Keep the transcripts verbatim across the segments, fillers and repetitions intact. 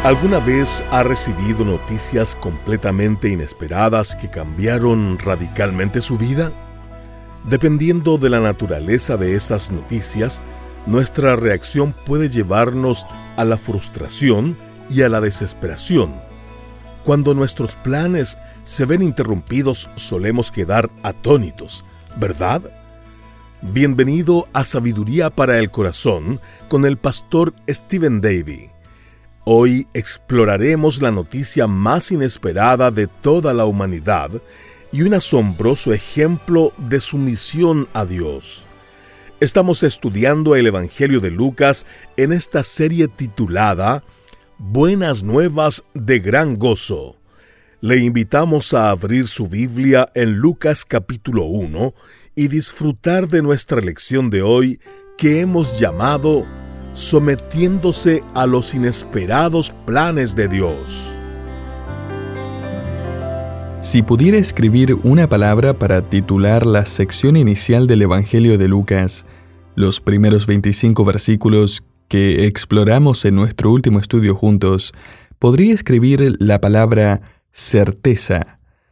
¿Alguna vez ha recibido noticias completamente inesperadas que cambiaron radicalmente su vida? Dependiendo de la naturaleza de esas noticias, nuestra reacción puede llevarnos a la frustración y a la desesperación. Cuando nuestros planes se ven interrumpidos, solemos quedar atónitos, ¿verdad? Bienvenido a Sabiduría para el Corazón con el pastor Stephen Davey. Hoy exploraremos la noticia más inesperada de toda la humanidad y un asombroso ejemplo de sumisión a Dios. Estamos estudiando el Evangelio de Lucas en esta serie titulada Buenas Nuevas de Gran Gozo. Le invitamos a abrir su Biblia en Lucas capítulo uno y disfrutar de nuestra lección de hoy que hemos llamado Sometiéndose a los inesperados planes de Dios. Si pudiera escribir una palabra para titular la sección inicial del Evangelio de Lucas, los primeros veinticinco versículos que exploramos en nuestro último estudio juntos, podría escribir la palabra certeza.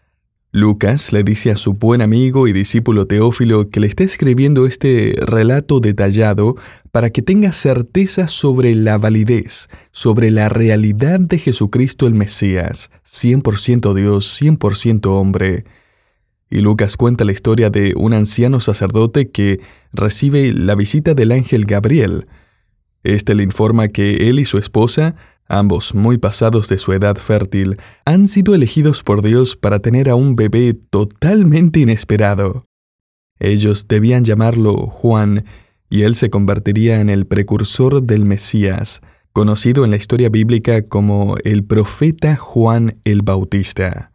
Lucas le dice a su buen amigo y discípulo Teófilo que le está escribiendo este relato detallado para que tenga certeza sobre la validez, sobre la realidad de Jesucristo el Mesías, cien por ciento Dios, cien por ciento hombre. Y Lucas cuenta la historia de un anciano sacerdote que recibe la visita del ángel Gabriel. Este le informa que él y su esposa, ambos muy pasados de su edad fértil, han sido elegidos por Dios para tener a un bebé totalmente inesperado. Ellos debían llamarlo Juan, y él se convertiría en el precursor del Mesías, conocido en la historia bíblica como el profeta Juan el Bautista.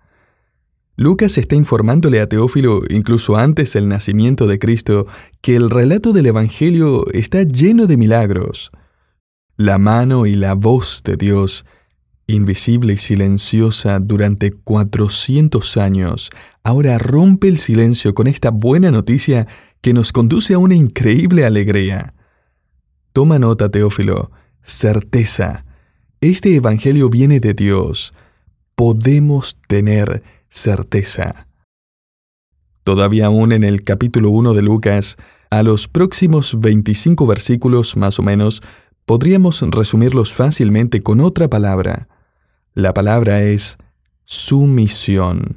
Lucas está informándole a Teófilo, incluso antes del nacimiento de Cristo, que el relato del Evangelio está lleno de milagros. La mano y la voz de Dios, invisible y silenciosa durante cuatrocientos años, ahora rompe el silencio con esta buena noticia que nos conduce a una increíble alegría. Toma nota, Teófilo, certeza. Este Evangelio viene de Dios. Podemos tener certeza. Todavía aún en el capítulo uno de Lucas, a los próximos veinticinco versículos más o menos, podríamos resumirlos fácilmente con otra palabra. La palabra es sumisión.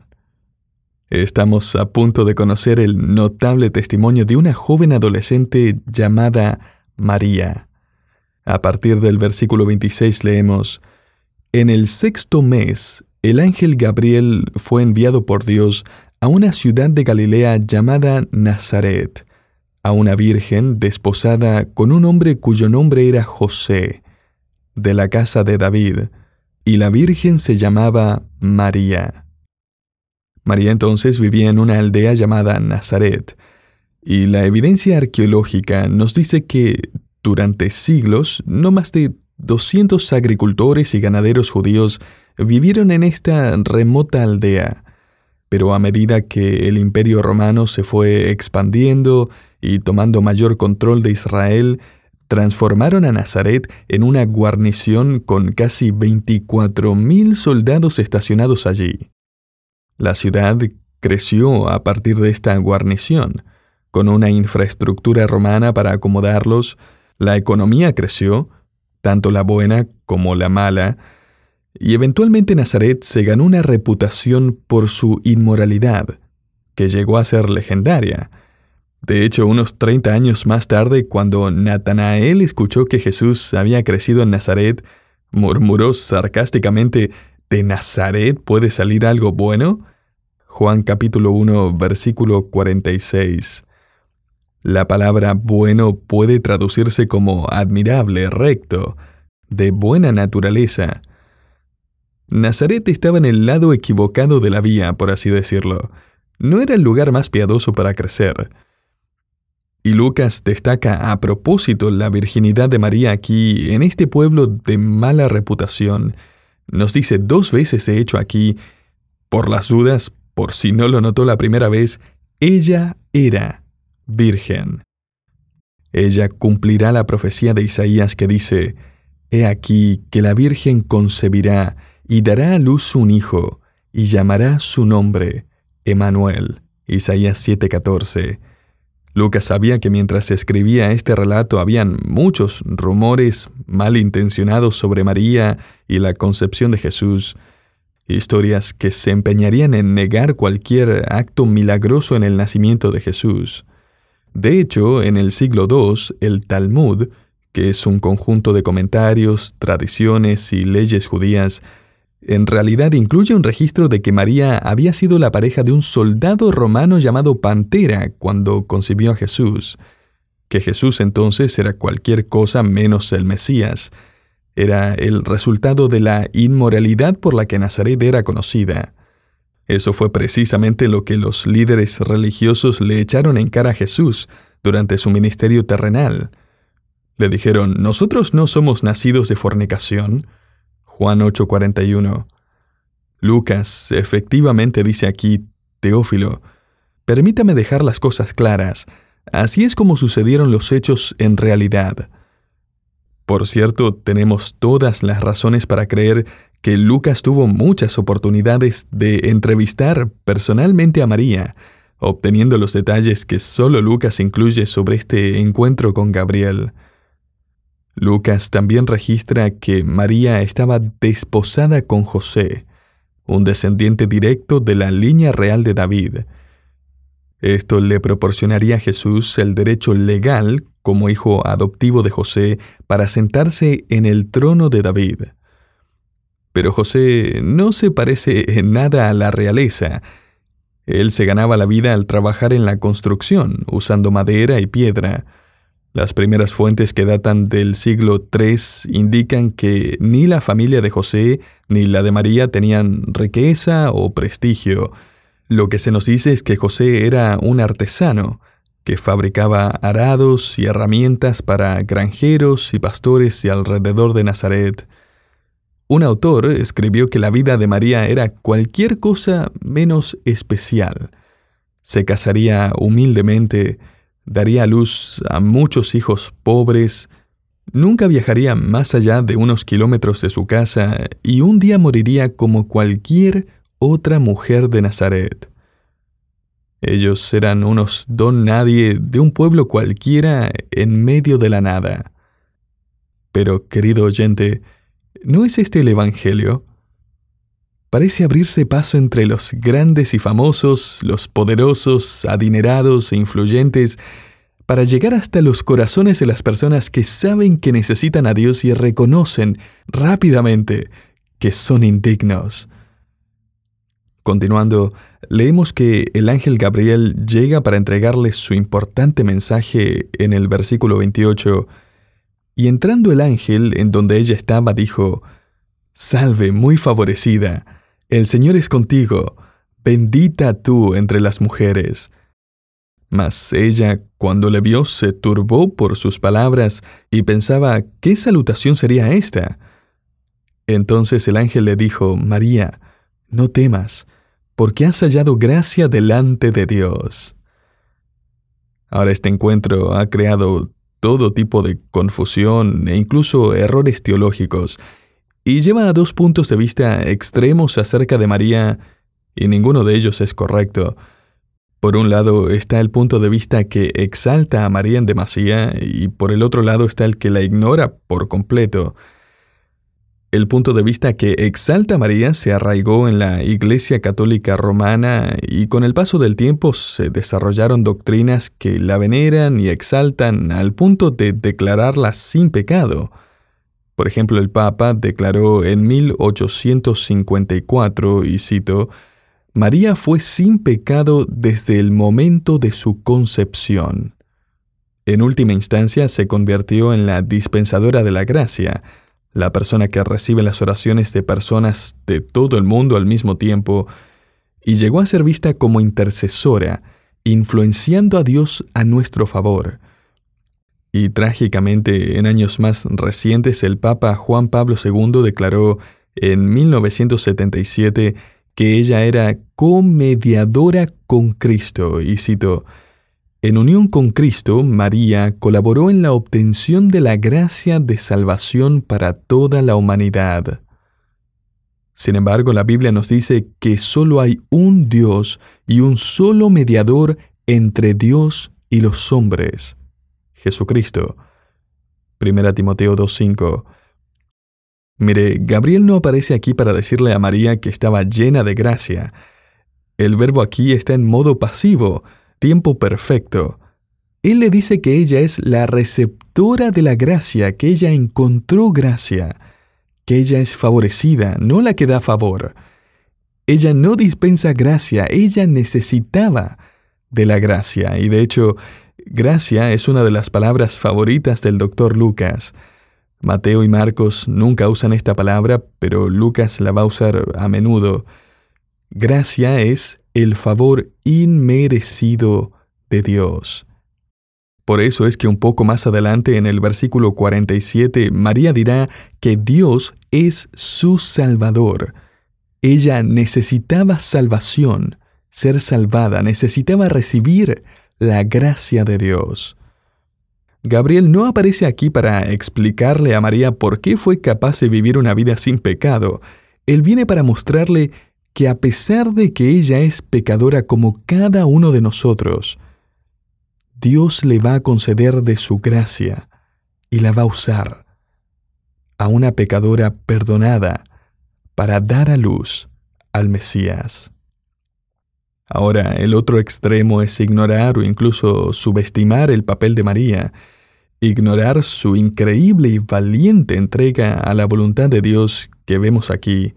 Estamos a punto de conocer el notable testimonio de una joven adolescente llamada María. A partir del versículo veintiséis leemos: En el sexto mes, el ángel Gabriel fue enviado por Dios a una ciudad de Galilea llamada Nazaret, a una virgen desposada con un hombre cuyo nombre era José, de la casa de David, y la virgen se llamaba María. María entonces vivía en una aldea llamada Nazaret, y la evidencia arqueológica nos dice que durante siglos no más de doscientos agricultores y ganaderos judíos vivieron en esta remota aldea, pero a medida que el Imperio Romano se fue expandiendo y tomando mayor control de Israel, transformaron a Nazaret en una guarnición con casi veinticuatro mil soldados estacionados allí. La ciudad creció a partir de esta guarnición, con una infraestructura romana para acomodarlos. La economía creció, tanto la buena como la mala, y eventualmente Nazaret se ganó una reputación por su inmoralidad, que llegó a ser legendaria. De hecho, unos treinta años más tarde, cuando Natanael escuchó que Jesús había crecido en Nazaret, murmuró sarcásticamente: ¿De Nazaret puede salir algo bueno? Juan capítulo uno, versículo cuarenta y seis. La palabra bueno puede traducirse como admirable, recto, de buena naturaleza. Nazaret estaba en el lado equivocado de la vía, por así decirlo. No era el lugar más piadoso para crecer. Y Lucas destaca a propósito la virginidad de María aquí, en este pueblo de mala reputación. Nos dice dos veces, de hecho, aquí, por las dudas, por si no lo notó la primera vez, ella era virgen. Ella cumplirá la profecía de Isaías que dice: He aquí que la Virgen concebirá y dará a luz un hijo, y llamará su nombre Emmanuel. Isaías siete catorce. Lucas sabía que mientras escribía este relato habían muchos rumores malintencionados sobre María y la concepción de Jesús, historias que se empeñarían en negar cualquier acto milagroso en el nacimiento de Jesús. De hecho, en el siglo segundo, el Talmud, que es un conjunto de comentarios, tradiciones y leyes judías, en realidad incluye un registro de que María había sido la pareja de un soldado romano llamado Pantera cuando concibió a Jesús, que Jesús entonces era cualquier cosa menos el Mesías. Era el resultado de la inmoralidad por la que Nazaret era conocida. Eso fue precisamente lo que los líderes religiosos le echaron en cara a Jesús durante su ministerio terrenal. Le dijeron: «¿Nosotros no somos nacidos de fornicación?» Juan ocho cuarenta y uno. Lucas efectivamente dice aquí: «Teófilo, permítame dejar las cosas claras. Así es como sucedieron los hechos en realidad». Por cierto, tenemos todas las razones para creer que Lucas tuvo muchas oportunidades de entrevistar personalmente a María, obteniendo los detalles que solo Lucas incluye sobre este encuentro con Gabriel. Lucas también registra que María estaba desposada con José, un descendiente directo de la línea real de David. Esto le proporcionaría a Jesús el derecho legal, como hijo adoptivo de José, para sentarse en el trono de David. Pero José no se parece en nada a la realeza. Él se ganaba la vida al trabajar en la construcción, usando madera y piedra. Las primeras fuentes que datan del siglo tercero indican que ni la familia de José ni la de María tenían riqueza o prestigio. Lo que se nos dice es que José era un artesano que fabricaba arados y herramientas para granjeros y pastores y alrededor de Nazaret. Un autor escribió que la vida de María era cualquier cosa menos especial. Se casaría humildemente, daría a luz a muchos hijos pobres, nunca viajaría más allá de unos kilómetros de su casa y un día moriría como cualquier otra mujer de Nazaret. Ellos eran unos don nadie de un pueblo cualquiera en medio de la nada. Pero, querido oyente, ¿no es este el Evangelio? Parece abrirse paso entre los grandes y famosos, los poderosos, adinerados e influyentes, para llegar hasta los corazones de las personas que saben que necesitan a Dios y reconocen rápidamente que son indignos. Continuando, leemos que el ángel Gabriel llega para entregarles su importante mensaje en el versículo veintiocho, y entrando el ángel en donde ella estaba, dijo: «Salve, muy favorecida, el Señor es contigo, bendita tú entre las mujeres». Mas ella, cuando le vio, se turbó por sus palabras y pensaba: ¿qué salutación sería esta? Entonces el ángel le dijo: «María, no temas, porque has hallado gracia delante de Dios». Ahora este encuentro ha creado todo tipo de confusión e incluso errores teológicos, y lleva a dos puntos de vista extremos acerca de María, y ninguno de ellos es correcto. Por un lado está el punto de vista que exalta a María en demasía, y por el otro lado está el que la ignora por completo. El punto de vista que exalta a María se arraigó en la Iglesia Católica Romana y con el paso del tiempo se desarrollaron doctrinas que la veneran y exaltan al punto de declararla sin pecado. Por ejemplo, el Papa declaró en mil ochocientos cincuenta y cuatro, y cito: «María fue sin pecado desde el momento de su concepción». En última instancia se convirtió en la dispensadora de la gracia, la persona que recibe las oraciones de personas de todo el mundo al mismo tiempo, y llegó a ser vista como intercesora, influenciando a Dios a nuestro favor. Y trágicamente, en años más recientes, el Papa Juan Pablo segundo declaró en mil novecientos setenta y siete que ella era comediadora con Cristo, y cito: En unión con Cristo, María colaboró en la obtención de la gracia de salvación para toda la humanidad. Sin embargo, la Biblia nos dice que solo hay un Dios y un solo mediador entre Dios y los hombres, Jesucristo. Primera Timoteo dos cinco. Mire, Gabriel no aparece aquí para decirle a María que estaba llena de gracia. El verbo aquí está en modo pasivo, tiempo perfecto. Él le dice que ella es la receptora de la gracia, que ella encontró gracia, que ella es favorecida, no la que da favor. Ella no dispensa gracia, ella necesitaba de la gracia. Y de hecho, gracia es una de las palabras favoritas del doctor Lucas. Mateo y Marcos nunca usan esta palabra, pero Lucas la va a usar a menudo. Gracia es el favor inmerecido de Dios. Por eso es que un poco más adelante, en el versículo cuarenta y siete, María dirá que Dios es su Salvador. Ella necesitaba salvación, ser salvada, necesitaba recibir la gracia de Dios. Gabriel no aparece aquí para explicarle a María por qué fue capaz de vivir una vida sin pecado. Él viene para mostrarle que a pesar de que ella es pecadora como cada uno de nosotros, Dios le va a conceder de su gracia y la va a usar a una pecadora perdonada para dar a luz al Mesías. Ahora, el otro extremo es ignorar o incluso subestimar el papel de María, ignorar su increíble y valiente entrega a la voluntad de Dios que vemos aquí.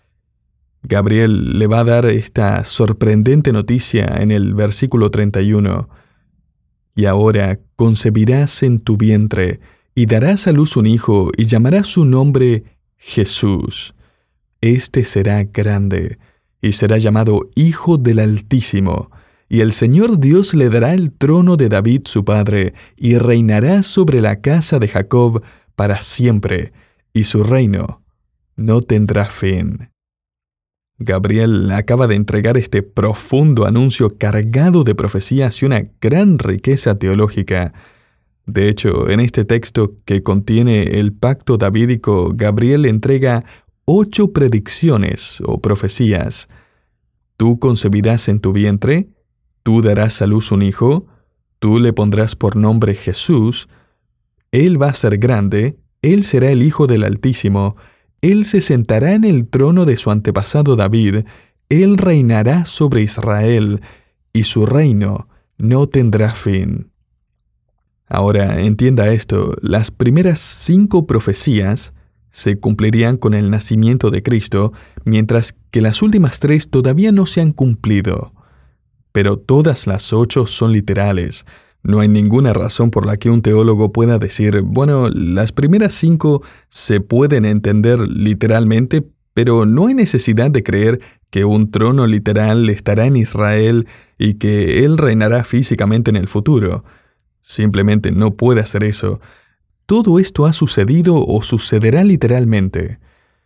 Gabriel le va a dar esta sorprendente noticia en el versículo treinta y uno. Y ahora concebirás en tu vientre y darás a luz un hijo y llamarás su nombre Jesús. Este será grande y será llamado Hijo del Altísimo. Y el Señor Dios le dará el trono de David su padre y reinará sobre la casa de Jacob para siempre, y su reino no tendrá fin. Gabriel acaba de entregar este profundo anuncio cargado de profecías y una gran riqueza teológica. De hecho, en este texto que contiene el pacto davídico, Gabriel entrega ocho predicciones o profecías. Tú concebirás en tu vientre, tú darás a luz un hijo, tú le pondrás por nombre Jesús, él va a ser grande, él será el Hijo del Altísimo, él se sentará en el trono de su antepasado David, él reinará sobre Israel, y su reino no tendrá fin. Ahora, entienda esto, las primeras cinco profecías se cumplirían con el nacimiento de Cristo, mientras que las últimas tres todavía no se han cumplido. Pero todas las ocho son literales. No hay ninguna razón por la que un teólogo pueda decir, bueno, las primeras cinco se pueden entender literalmente, pero no hay necesidad de creer que un trono literal estará en Israel y que él reinará físicamente en el futuro. Simplemente no puede hacer eso. Todo esto ha sucedido o sucederá literalmente.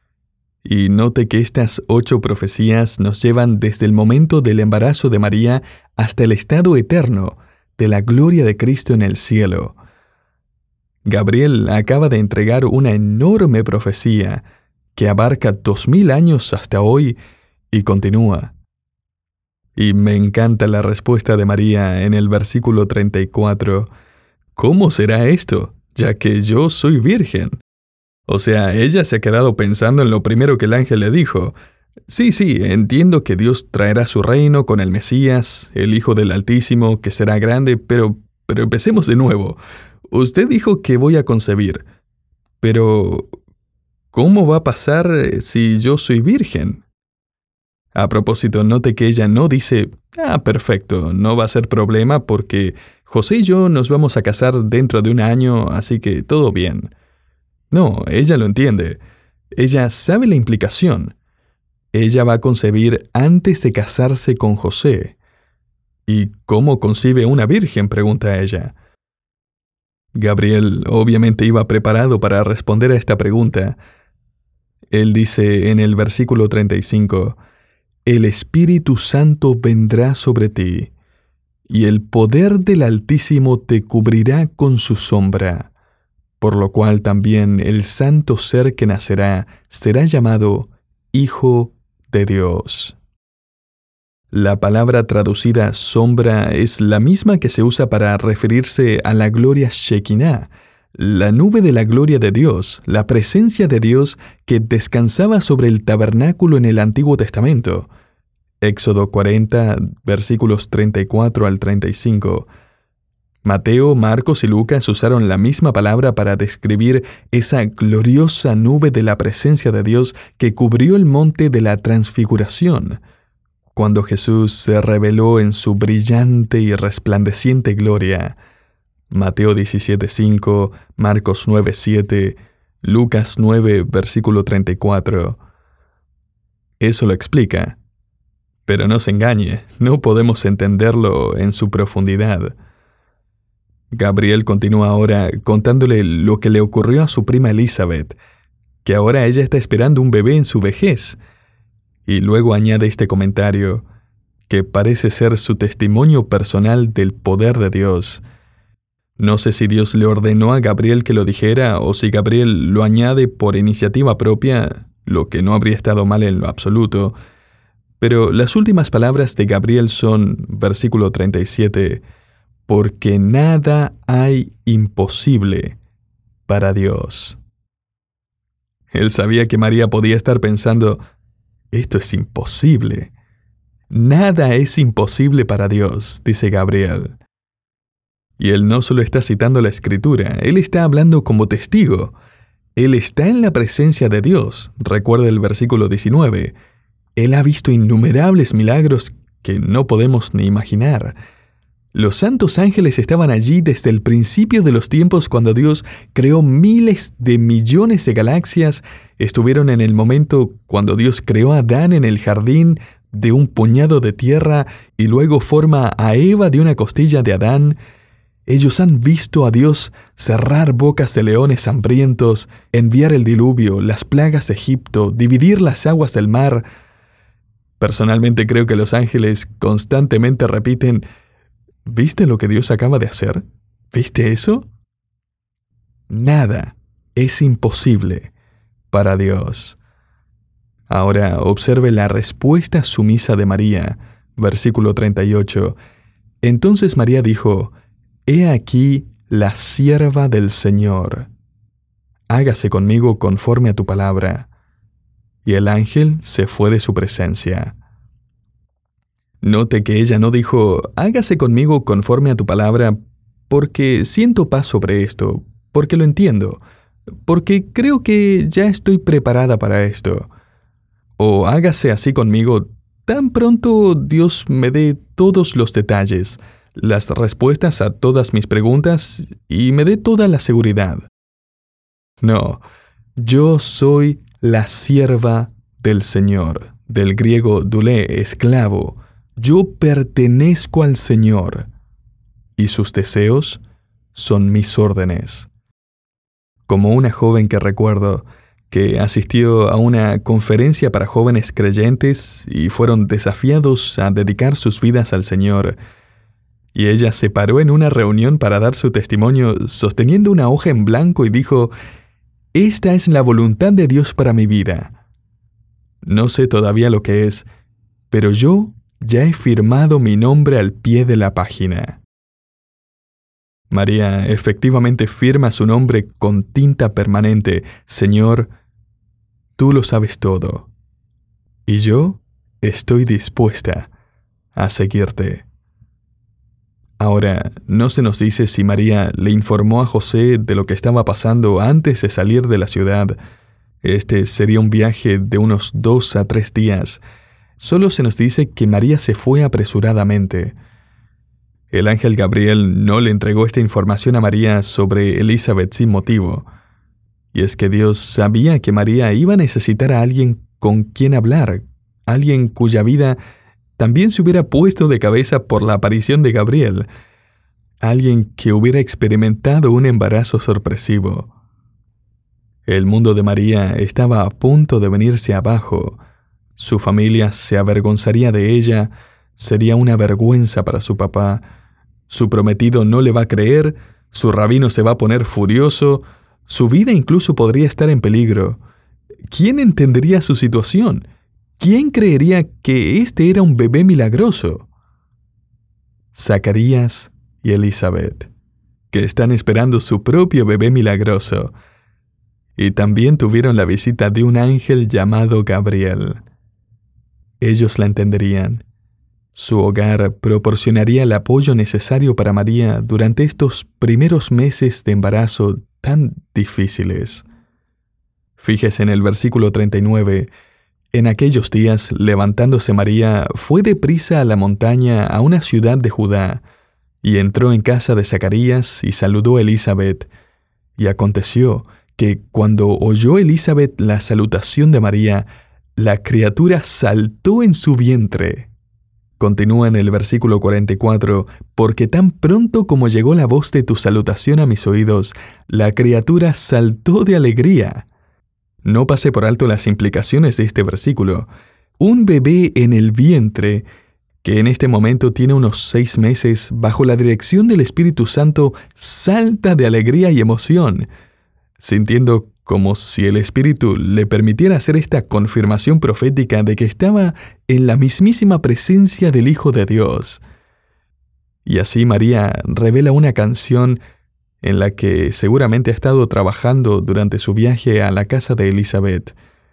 Y note que estas ocho profecías nos llevan desde el momento del embarazo de María hasta el estado eterno de la gloria de Cristo en el cielo. Gabriel acaba de entregar una enorme profecía que abarca dos mil años hasta hoy y continúa. Y me encanta la respuesta de María en el versículo treinta y cuatro. ¿Cómo será esto, ya que yo soy virgen? O sea, ella se ha quedado pensando en lo primero que el ángel le dijo. Sí, sí, entiendo que Dios traerá su reino con el Mesías, el Hijo del Altísimo, que será grande, pero, pero empecemos de nuevo. Usted dijo que voy a concebir, pero ¿cómo va a pasar si yo soy virgen? A propósito, note que ella no dice, ah, perfecto, no va a ser problema porque José y yo nos vamos a casar dentro de un año, así que todo bien. No, ella lo entiende. Ella sabe la implicación. Ella va a concebir antes de casarse con José. ¿Y cómo concibe una virgen?, pregunta ella. Gabriel obviamente iba preparado para responder a esta pregunta. Él dice en el versículo treinta y cinco, «El Espíritu Santo vendrá sobre ti, y el poder del Altísimo te cubrirá con su sombra, por lo cual también el santo ser que nacerá será llamado Hijo de Dios. La palabra traducida sombra es la misma que se usa para referirse a la gloria Shekinah, la nube de la gloria de Dios, la presencia de Dios que descansaba sobre el tabernáculo en el Antiguo Testamento. Éxodo cuarenta, versículos treinta y cuatro al treinta y cinco. Mateo, Marcos y Lucas usaron la misma palabra para describir esa gloriosa nube de la presencia de Dios que cubrió el monte de la Transfiguración, cuando Jesús se reveló en su brillante y resplandeciente gloria. Mateo diecisiete cinco, Marcos nueve siete, Lucas nueve, versículo treinta y cuatro. Eso lo explica. Pero no se engañe, no podemos entenderlo en su profundidad. Gabriel continúa ahora contándole lo que le ocurrió a su prima Elizabeth, que ahora ella está esperando un bebé en su vejez. Y luego añade este comentario, que parece ser su testimonio personal del poder de Dios. No sé si Dios le ordenó a Gabriel que lo dijera o si Gabriel lo añade por iniciativa propia, lo que no habría estado mal en lo absoluto. Pero las últimas palabras de Gabriel son, versículo treinta y siete, porque nada hay imposible para Dios. Él sabía que María podía estar pensando, esto es imposible. Nada es imposible para Dios, dice Gabriel. Y él no solo está citando la Escritura, él está hablando como testigo. Él está en la presencia de Dios. Recuerda el versículo diecinueve. Él ha visto innumerables milagros que no podemos ni imaginar. Los santos ángeles estaban allí desde el principio de los tiempos cuando Dios creó miles de millones de galaxias. Estuvieron en el momento cuando Dios creó a Adán en el jardín de un puñado de tierra y luego forma a Eva de una costilla de Adán. Ellos han visto a Dios cerrar bocas de leones hambrientos, enviar el diluvio, las plagas de Egipto, dividir las aguas del mar. Personalmente creo que los ángeles constantemente repiten, ¿viste lo que Dios acaba de hacer? ¿Viste eso? Nada es imposible para Dios. Ahora observe la respuesta sumisa de María, versículo treinta y ocho. Entonces María dijo, He aquí la sierva del Señor. Hágase conmigo conforme a tu palabra. Y el ángel se fue de su presencia. Note que ella no dijo, hágase conmigo conforme a tu palabra, porque siento paz sobre esto, porque lo entiendo, porque creo que ya estoy preparada para esto. O hágase así conmigo tan pronto Dios me dé todos los detalles, las respuestas a todas mis preguntas y me dé toda la seguridad. No, yo soy la sierva del Señor, del griego dulé, esclavo. Yo pertenezco al Señor, y sus deseos son mis órdenes. Como una joven que recuerdo, que asistió a una conferencia para jóvenes creyentes y fueron desafiados a dedicar sus vidas al Señor, y ella se paró en una reunión para dar su testimonio sosteniendo una hoja en blanco y dijo, «Esta es la voluntad de Dios para mi vida. No sé todavía lo que es, pero yo ya he firmado mi nombre al pie de la página». María efectivamente firma su nombre con tinta permanente. Señor, tú lo sabes todo, y yo estoy dispuesta a seguirte. Ahora, no se nos dice si María le informó a José de lo que estaba pasando antes de salir de la ciudad. Este sería un viaje de unos dos a tres días. Solo se nos dice que María se fue apresuradamente. El ángel Gabriel no le entregó esta información a María sobre Elizabeth sin motivo. Y es que Dios sabía que María iba a necesitar a alguien con quien hablar, alguien cuya vida también se hubiera puesto de cabeza por la aparición de Gabriel, alguien que hubiera experimentado un embarazo sorpresivo. El mundo de María estaba a punto de venirse abajo. Su familia se avergonzaría de ella, Sería una vergüenza para su papá. Su prometido no le va a creer, su rabino se va a poner furioso, su vida incluso podría estar en peligro. ¿Quién entendería su situación? ¿Quién creería que este era un bebé milagroso? Zacarías y Elizabeth, que están esperando su propio bebé milagroso. Y también tuvieron la visita de un ángel llamado Gabriel. Ellos la entenderían. Su hogar proporcionaría el apoyo necesario para María durante estos primeros meses de embarazo tan difíciles. Fíjese en el versículo treinta y nueve. En aquellos días, levantándose María, fue deprisa a la montaña a una ciudad de Judá, y entró en casa de Zacarías y saludó a Elizabeth. Y aconteció que cuando oyó Elizabeth la salutación de María, la criatura saltó en su vientre. Continúa en el versículo cuarenta y cuatro, porque tan pronto como llegó la voz de tu salutación a mis oídos, la criatura saltó de alegría. No pase por alto las implicaciones de este versículo. Un bebé en el vientre, que en este momento tiene unos seis meses, bajo la dirección del Espíritu Santo, salta de alegría y emoción, sintiendo como si el Espíritu le permitiera hacer esta confirmación profética de que estaba en la mismísima presencia del Hijo de Dios. Y así María revela una canción en la que seguramente ha estado trabajando durante su viaje a la casa de Elizabeth.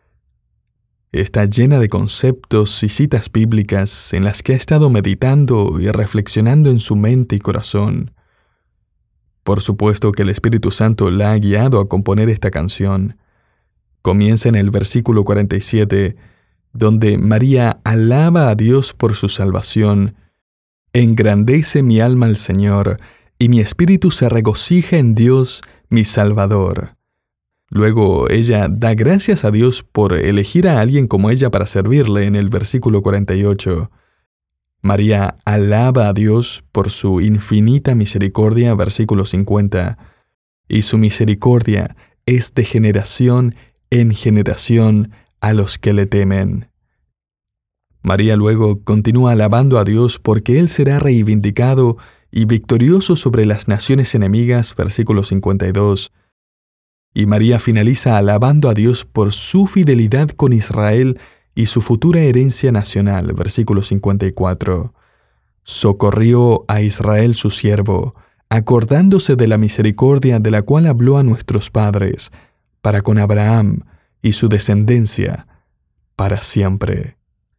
Está llena de conceptos y citas bíblicas en las que ha estado meditando y reflexionando en su mente y corazón. Por supuesto que el Espíritu Santo la ha guiado a componer esta canción. Comienza en el versículo cuarenta y siete, donde María alaba a Dios por su salvación. Engrandece mi alma al Señor, y mi espíritu se regocija en Dios, mi Salvador. Luego ella da gracias a Dios por elegir a alguien como ella para servirle en el versículo cuarenta y ocho. María alaba a Dios por su infinita misericordia, versículo cincuenta, y su misericordia es de generación en generación a los que le temen. María luego continúa alabando a Dios porque Él será reivindicado y victorioso sobre las naciones enemigas, versículo cincuenta y dos. Y María finaliza alabando a Dios por su fidelidad con Israel y su futura herencia nacional, versículo cincuenta y cuatro. Socorrió a Israel su siervo, acordándose de la misericordia de la cual habló a nuestros padres, para con Abraham y su descendencia, para siempre.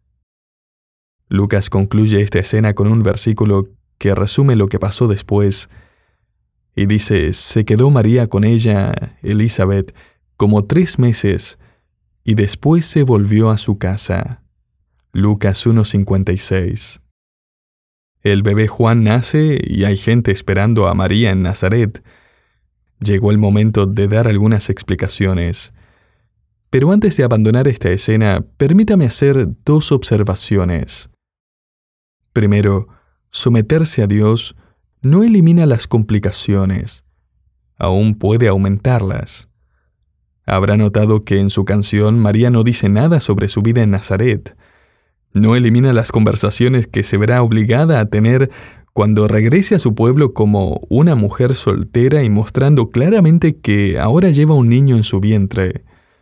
Lucas concluye esta escena con un versículo que resume lo que pasó después, y dice, se quedó María con ella, Elizabeth, como tres meses, y después se volvió a su casa. Lucas uno cincuenta y seis. El bebé Juan nace y hay gente esperando a María en Nazaret. Llegó el momento de dar algunas explicaciones. Pero antes de abandonar esta escena, permítame hacer dos observaciones. Primero, someterse a Dios no elimina las complicaciones, aún puede aumentarlas. Habrá notado que en su canción María no dice nada sobre su vida en Nazaret. No elimina las conversaciones que se verá obligada a tener cuando regrese a su pueblo como una mujer soltera y mostrando claramente que ahora lleva un niño en su vientre.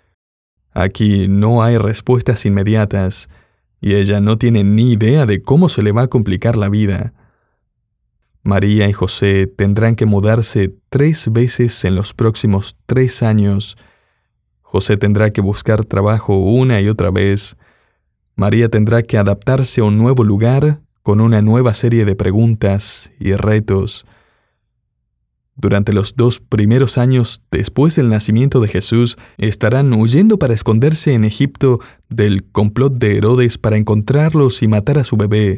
Aquí no hay respuestas inmediatas, y ella no tiene ni idea de cómo se le va a complicar la vida. María y José tendrán que mudarse tres veces en los próximos tres años. José tendrá que buscar trabajo una y otra vez. María tendrá que adaptarse a un nuevo lugar con una nueva serie de preguntas y retos. Durante los dos primeros años después del nacimiento de Jesús, estarán huyendo para esconderse en Egipto del complot de Herodes para encontrarlos y matar a su bebé.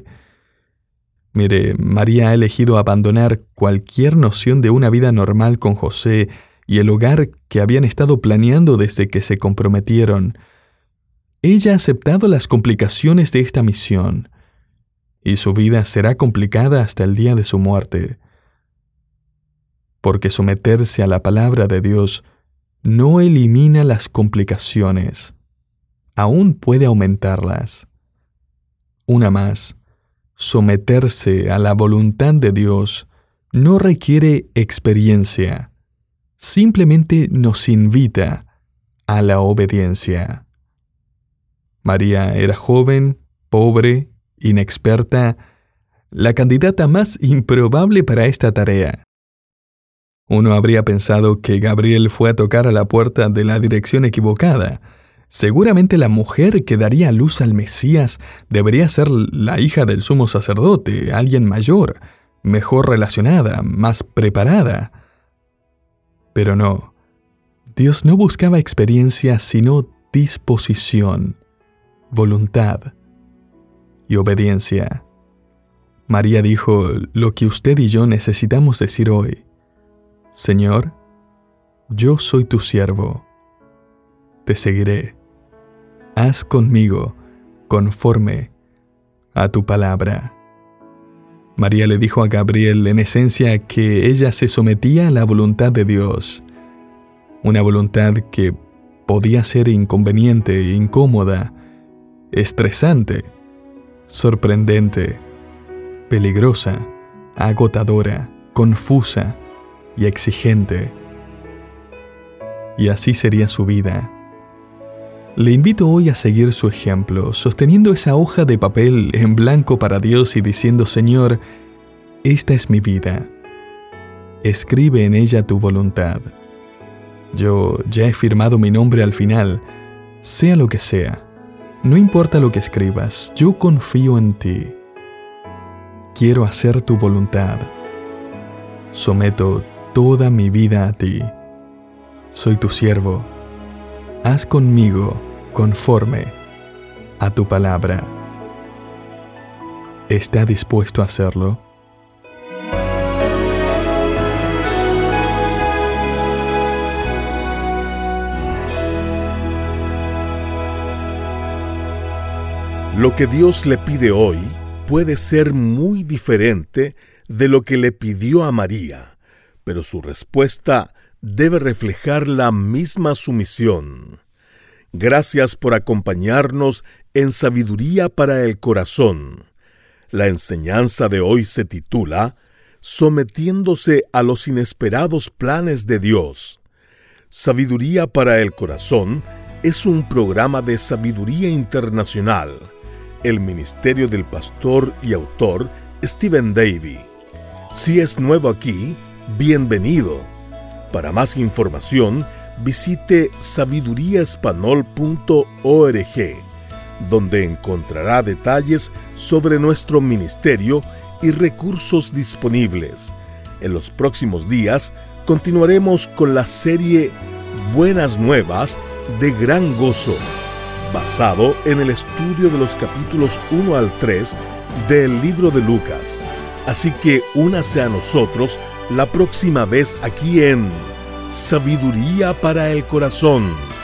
Mire, María ha elegido abandonar cualquier noción de una vida normal con José y el hogar que habían estado planeando desde que se comprometieron. Ella ha aceptado las complicaciones de esta misión, y su vida será complicada hasta el día de su muerte. Porque someterse a la palabra de Dios no elimina las complicaciones, aún puede aumentarlas. Una más, Someterse a la voluntad de Dios no requiere experiencia, simplemente nos invita a la obediencia. María era joven, pobre, inexperta, la candidata más improbable para esta tarea. Uno habría pensado que Gabriel fue a tocar a la puerta de la dirección equivocada. Seguramente la mujer que daría a luz al Mesías debería ser la hija del sumo sacerdote, alguien mayor, mejor relacionada, más preparada. Pero no, Dios no buscaba experiencia, sino disposición, voluntad y obediencia. María dijo lo que usted y yo necesitamos decir hoy: Señor, yo soy tu siervo, te seguiré. Haz conmigo conforme a tu palabra. María le dijo a Gabriel en esencia que ella se sometía a la voluntad de Dios, una voluntad que podía ser inconveniente, incómoda, estresante, sorprendente, peligrosa, agotadora, confusa y exigente. Y así sería su vida. Le invito hoy a seguir su ejemplo, sosteniendo esa hoja de papel en blanco para Dios y diciendo: Señor, esta es mi vida. Escribe en ella tu voluntad. Yo ya he firmado mi nombre al final, sea lo que sea. No importa lo que escribas, yo confío en ti. Quiero hacer tu voluntad. Someto toda mi vida a ti. Soy tu siervo. Haz conmigo conforme a tu palabra. ¿Está dispuesto a hacerlo? Lo que Dios le pide hoy puede ser muy diferente de lo que le pidió a María, pero su respuesta debe reflejar la misma sumisión. Gracias por acompañarnos en Sabiduría para el Corazón. La enseñanza de hoy se titula Sometiéndose a los inesperados planes de Dios. Sabiduría para el Corazón es un programa de sabiduría internacional. El ministerio del pastor y autor Stephen Davey. Si es nuevo aquí, bienvenido. Para más información, visite sabiduría espanol punto org, donde encontrará detalles sobre nuestro ministerio y recursos disponibles. En los próximos días, continuaremos con la serie Buenas Nuevas de Gran Gozo, basado en el estudio de los capítulos uno al tres del libro de Lucas. Así que únase a nosotros la próxima vez aquí en Sabiduría para el Corazón.